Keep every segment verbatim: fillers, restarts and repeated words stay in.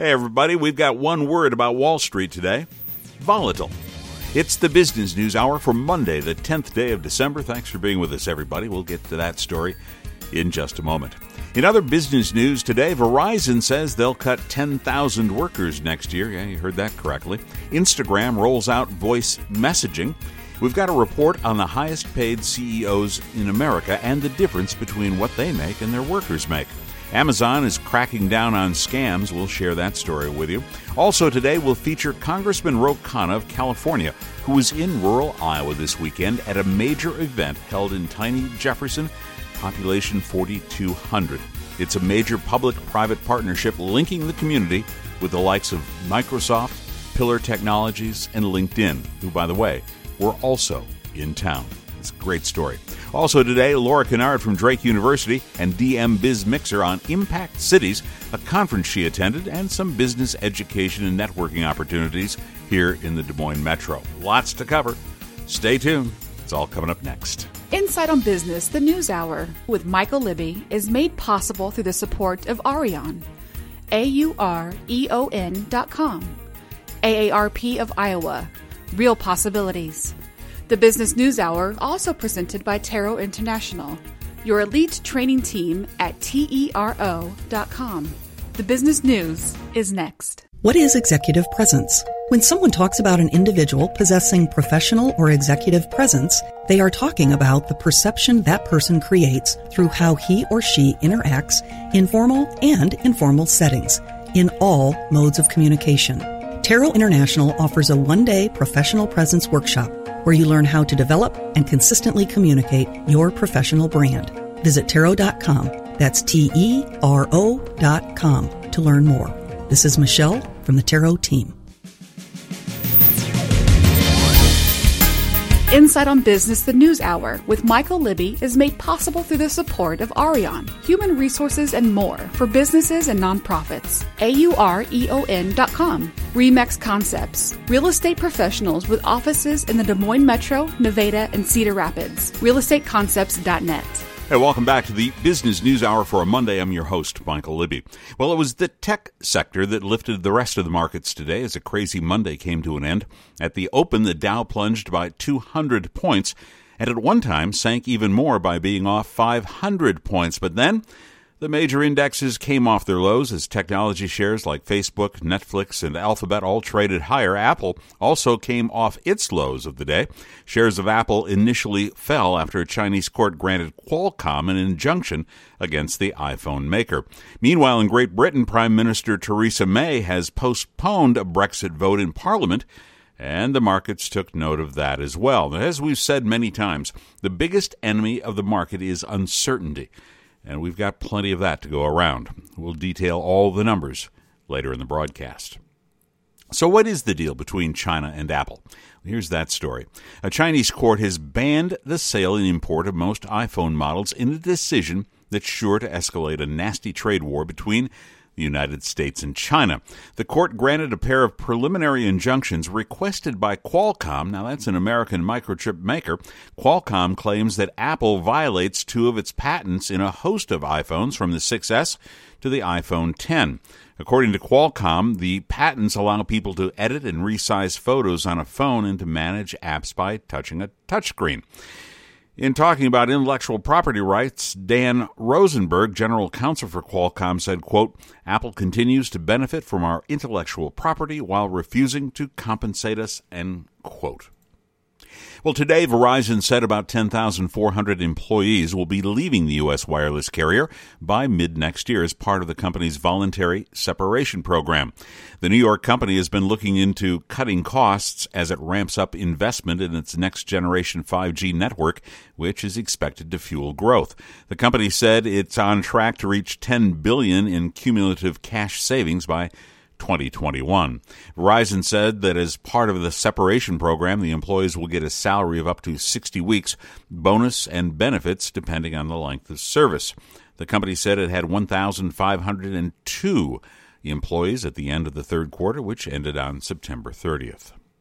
Hey, everybody, we've got one word about Wall Street today: volatile. It's the Business News Hour for Monday, the tenth day of December. Thanks for being with us, everybody. We'll get to that story in just a moment. In other business news today, Verizon says they'll cut ten thousand workers next year. Yeah, you heard that correctly. Instagram rolls out voice messaging. We've got a report on the highest-paid C E Os in America and the difference between what they make and their workers make. Amazon is cracking down on scams. We'll share that story with you. Also today, we'll feature Congressman Ro Khanna of California, who was in rural Iowa this weekend at a major event held in tiny Jefferson, population forty-two hundred. It's a major public-private partnership linking the community with the likes of Microsoft, Pillar Technologies, and LinkedIn, who, by the way, were also in town. It's a great story. Also today, Laura Kennard from Drake University and D M Biz Mixer on Impact Cities, a conference she attended, and some business education and networking opportunities here in the Des Moines Metro. Lots to cover. Stay tuned. It's all coming up next. Insight on Business, the News Hour, with Michael Libby, is made possible through the support of Aureon, A U R E O N dot com, A A R P of Iowa, Real Possibilities. The Business News Hour, also presented by Tero International, your elite training team at T E R O dot com. The Business News is next. What is executive presence? When someone talks about an individual possessing professional or executive presence, they are talking about the perception that person creates through how he or she interacts in formal and informal settings, in all modes of communication. Tero International offers a one-day professional presence workshop where you learn how to develop and consistently communicate your professional brand. Visit Tero dot com, that's T E R O dot com, to learn more. This is Michelle from the Tero team. Insight on Business, the News Hour, with Michael Libby, is made possible through the support of Aureon, human resources and more for businesses and nonprofits. A U R E O N dot com. Remax Concepts, real estate professionals with offices in the Des Moines Metro, Nevada, and Cedar Rapids. real estate concepts dot net. Hey, welcome back to the Business News Hour for a Monday. I'm your host, Michael Libby. Well, it was the tech sector that lifted the rest of the markets today as a crazy Monday came to an end. At the open, the Dow plunged by two hundred points, and at one time sank even more by being off five hundred points. But then the major indexes came off their lows as technology shares like Facebook, Netflix, and Alphabet all traded higher. Apple also came off its lows of the day. Shares of Apple initially fell after a Chinese court granted Qualcomm an injunction against the iPhone maker. Meanwhile, in Great Britain, Prime Minister Theresa May has postponed a Brexit vote in Parliament, and the markets took note of that as well. As we've said many times, the biggest enemy of the market is uncertainty. And we've got plenty of that to go around. We'll detail all the numbers later in the broadcast. So what is the deal between China and Apple? Here's that story. A Chinese court has banned the sale and import of most iPhone models in a decision that's sure to escalate a nasty trade war between the United States and China. The court granted a pair of preliminary injunctions requested by Qualcomm. Now, that's an American microchip maker. Qualcomm claims that Apple violates two of its patents in a host of iPhones, from the six S to the iPhone ten. According to Qualcomm, the patents allow people to edit and resize photos on a phone and to manage apps by touching a touchscreen. In talking about intellectual property rights, Dan Rosenberg, general counsel for Qualcomm, said, quote, "Apple continues to benefit from our intellectual property while refusing to compensate us," end quote. Well, today, Verizon said about ten thousand four hundred employees will be leaving the U S wireless carrier by mid-next year as part of the company's voluntary separation program. The New York company has been looking into cutting costs as it ramps up investment in its next-generation five G network, which is expected to fuel growth. The company said it's on track to reach ten billion dollars in cumulative cash savings by twenty twenty-one. Verizon said that as part of the separation program, the employees will get a salary of up to sixty weeks, bonus, and benefits depending on the length of service. The company said it had one thousand five hundred two employees at the end of the third quarter, which ended on September thirtieth.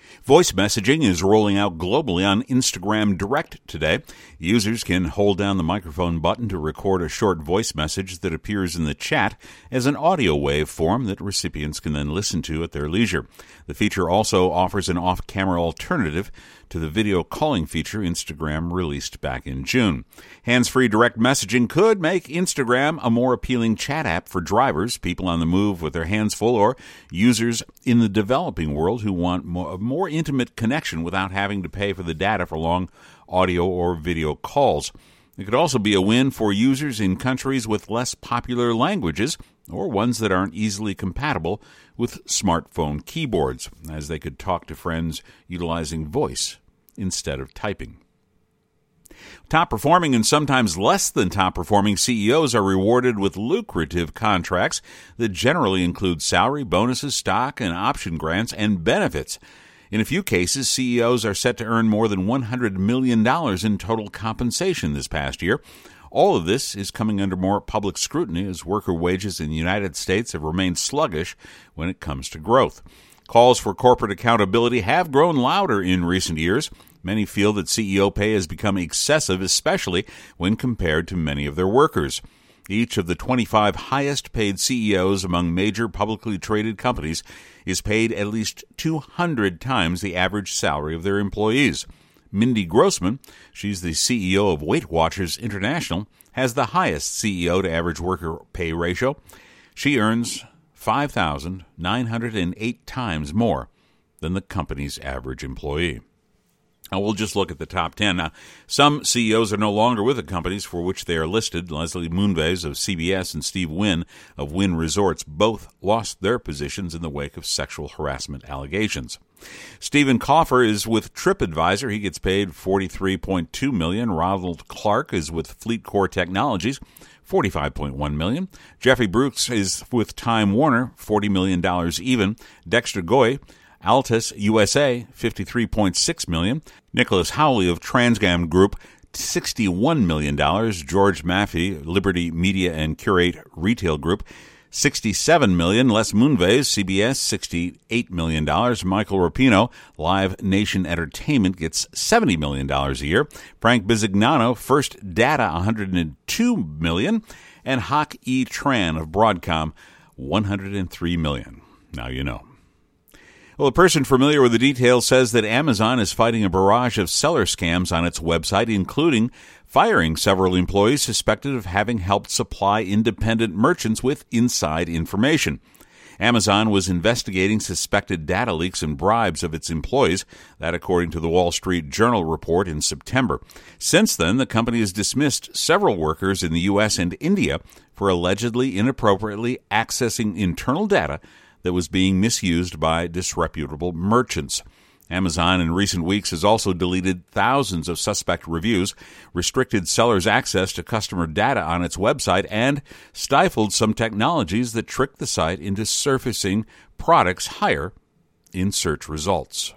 Voice messaging is rolling out globally on Instagram Direct today. Users can hold down the microphone button to record a short voice message that appears in the chat as an audio wave form that recipients can then listen to at their leisure. The feature also offers an off-camera alternative to the video calling feature Instagram released back in June. Hands-free direct messaging could make Instagram a more appealing chat app for drivers, people on the move with their hands full, or users in the developing world who want more, a more intimate connection without having to pay for the data for long audio or video calls. It could also be a win for users in countries with less popular languages or ones that aren't easily compatible with smartphone keyboards, as they could talk to friends utilizing voice instead of typing. Top-performing and sometimes less than top-performing C E Os are rewarded with lucrative contracts that generally include salary, bonuses, stock, and option grants, and benefits. In a few cases, C E Os are set to earn more than one hundred million dollars in total compensation this past year. All of this is coming under more public scrutiny as worker wages in the United States have remained sluggish when it comes to growth. Calls for corporate accountability have grown louder in recent years. Many feel that C E O pay has become excessive, especially when compared to many of their workers. Each of the twenty-five highest-paid C E Os among major publicly traded companies is paid at least two hundred times the average salary of their employees. Mindy Grossman, she's the C E O of Weight Watchers International, has the highest C E O to average worker pay ratio. She earns five thousand nine hundred eight times more than the company's average employee. Now, we'll just look at the top ten. Now, some C E Os are no longer with the companies for which they are listed. Leslie Moonves of C B S and Steve Wynn of Wynn Resorts both lost their positions in the wake of sexual harassment allegations. Stephen Kaufer is with TripAdvisor. He gets paid forty-three point two million dollars. Ronald Clark is with FleetCor Technologies, forty-five point one million dollars. Jeffrey Brooks is with Time Warner, forty million dollars even. Dexter Goy, Altus U S A, fifty-three point six million dollars. Nicholas Howley of Transgam Group, sixty-one million dollars. George Maffei, Liberty Media and Curate Retail Group, sixty-seven million dollars. Les Moonves, C B S, sixty-eight million dollars. Michael Rapino, Live Nation Entertainment, gets seventy million dollars a year. Frank Bisignano, First Data, one hundred two million dollars. And Hock E. Tran of Broadcom, one hundred three million dollars. Now you know. Well, a person familiar with the details says that Amazon is fighting a barrage of seller scams on its website, including firing several employees suspected of having helped supply independent merchants with inside information. Amazon was investigating suspected data leaks and bribes of its employees, that according to the Wall Street Journal report in September. Since then, the company has dismissed several workers in the U S and India for allegedly inappropriately accessing internal data that was being misused by disreputable merchants. Amazon in recent weeks has also deleted thousands of suspect reviews, restricted sellers' access to customer data on its website, and stifled some technologies that trick the site into surfacing products higher in search results.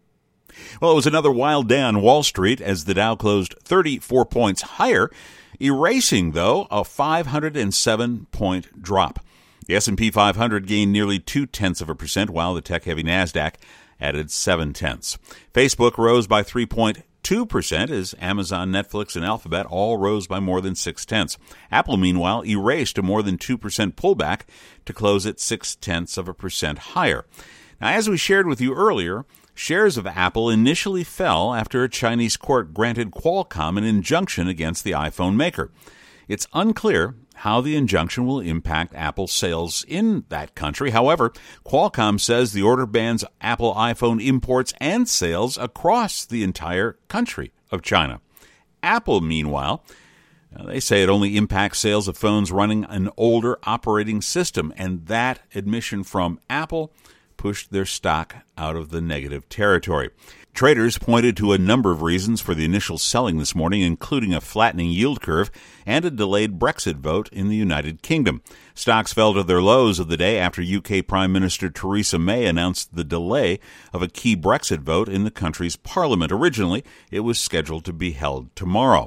Well, it was another wild day on Wall Street as the Dow closed thirty-four points higher, erasing, though, a five hundred seven point drop. The S and P five hundred gained nearly two-tenths of a percent, while the tech-heavy NASDAQ added seven-tenths. Facebook rose by three point two percent as Amazon, Netflix, and Alphabet all rose by more than six-tenths. Apple, meanwhile, erased a more than two percent pullback to close at six-tenths of a percent higher. Now, as we shared with you earlier, shares of Apple initially fell after a Chinese court granted Qualcomm an injunction against the iPhone maker. It's unclear how the injunction will impact Apple's sales in that country. However, Qualcomm says the order bans Apple iPhone imports and sales across the entire country of China. Apple, meanwhile, they say it only impacts sales of phones running an older operating system, and that admission from Apple pushed their stock out of the negative territory. Traders pointed to a number of reasons for the initial selling this morning, including a flattening yield curve and a delayed Brexit vote in the United Kingdom. Stocks fell to their lows of the day after U K Prime Minister Theresa May announced the delay of a key Brexit vote in the country's parliament. Originally, it was scheduled to be held tomorrow.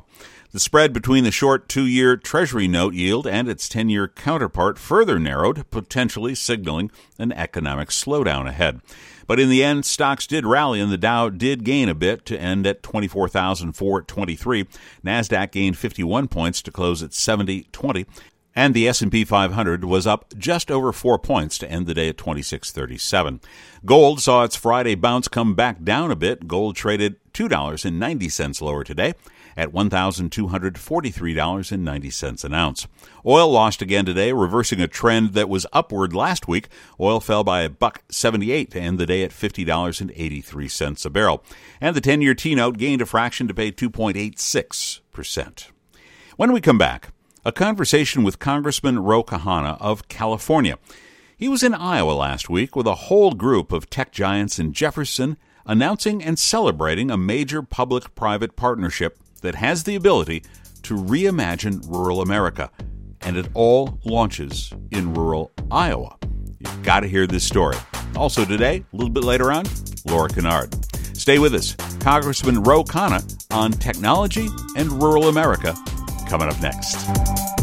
The spread between the short two-year Treasury note yield and its ten-year counterpart further narrowed, potentially signaling an economic slowdown ahead. But in the end, stocks did rally and the Dow did gain a bit to end at twenty-four thousand four hundred twenty-three. NASDAQ gained fifty-one points to close at seventy twenty. And the S and P five hundred was up just over four points to end the day at twenty-six thirty-seven. Gold saw its Friday bounce come back down a bit. Gold traded two dollars and ninety cents lower today at one thousand two hundred forty-three dollars and ninety cents an ounce. Oil lost again today, reversing a trend that was upward last week. Oil fell by a buck seventy-eight to end the day at fifty dollars and eighty-three cents a barrel. And the ten-year T-note gained a fraction to pay two point eight six percent. When we come back, a conversation with Congressman Ro Khanna of California. He was in Iowa last week with a whole group of tech giants in Jefferson announcing and celebrating a major public-private partnership that has the ability to reimagine rural America. And it all launches in rural Iowa. You've got to hear this story. Also today, a little bit later on, Laura Kennard. Stay with us. Congressman Ro Khanna on technology and rural America coming up next.